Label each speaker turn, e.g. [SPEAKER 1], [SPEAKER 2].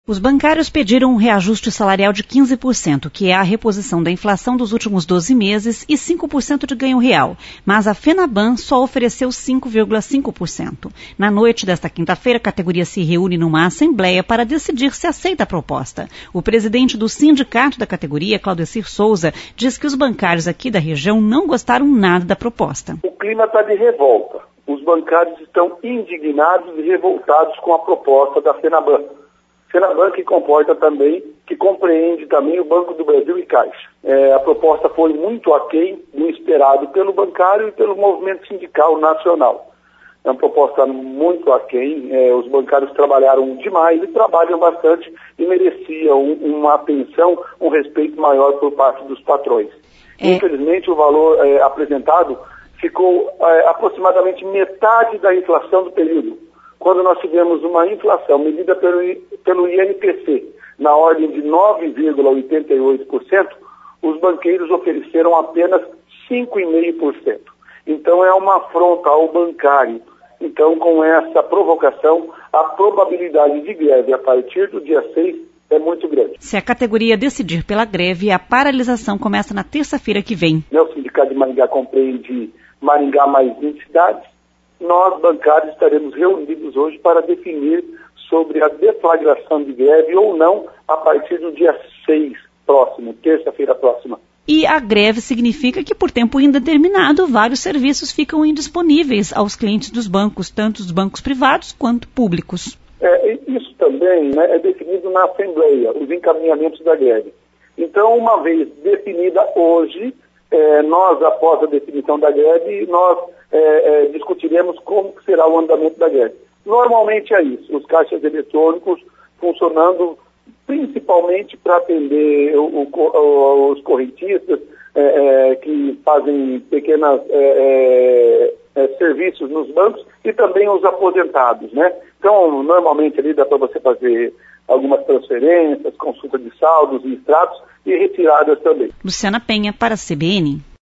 [SPEAKER 1] Os bancários pediram um reajuste salarial de 15%, que é a reposição da inflação dos últimos 12 meses, e 5% de ganho real. Mas a FENABAN só ofereceu 5,5%. Na noite desta quinta-feira, a categoria se reúne numa assembleia para decidir se aceita a proposta. O presidente do sindicato da categoria, Claudecir Souza, diz que os bancários aqui da região não gostaram nada da proposta.
[SPEAKER 2] O clima está de revolta. Os bancários estão indignados e revoltados com a proposta da FENABAN. FENABAN que compreende também o Banco do Brasil e Caixa. A proposta foi muito aquém do esperado pelo bancário e pelo movimento sindical nacional. É uma proposta muito aquém, os bancários trabalharam demais e trabalham bastante e mereciam uma atenção, um respeito maior por parte dos patrões. Infelizmente, o valor apresentado ficou aproximadamente metade da inflação do período. Quando nós tivemos uma inflação medida pelo INPC na ordem de 9,88%, os banqueiros ofereceram apenas 5,5%. Então é uma afronta ao bancário. Então, com essa provocação, a probabilidade de greve a partir do dia 6 é muito grande.
[SPEAKER 1] Se a categoria decidir pela greve, a paralisação começa na terça-feira que vem.
[SPEAKER 2] O Sindicato de Maringá compreende Maringá mais 20 cidades. Nós, bancários, estaremos reunidos hoje para definir sobre a deflagração de greve ou não a partir do dia 6 próximo, terça-feira próxima.
[SPEAKER 1] E a greve significa que, por tempo indeterminado, vários serviços ficam indisponíveis aos clientes dos bancos, tanto os bancos privados quanto públicos.
[SPEAKER 2] Isso também é definido na Assembleia, os encaminhamentos da greve. Então, uma vez definida hoje, nós, após a definição da greve, nós discutiremos como será o andamento da greve. Normalmente é isso, os caixas eletrônicos funcionando principalmente para atender os correntistas que fazem pequenos serviços nos bancos e também os aposentados, né? Então, normalmente ali dá para você fazer algumas transferências, consulta de saldos e extratos e retiradas também.
[SPEAKER 1] Luciana Penha para a CBN.